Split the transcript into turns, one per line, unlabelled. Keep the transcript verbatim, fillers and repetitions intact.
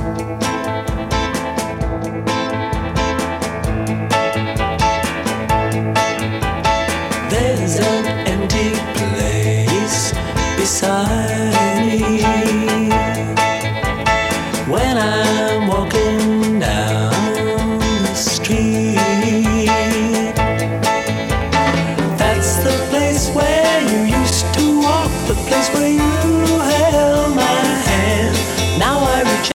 There's an empty place beside me when I'm walking down the street. That's the place where you used to walk, the place where you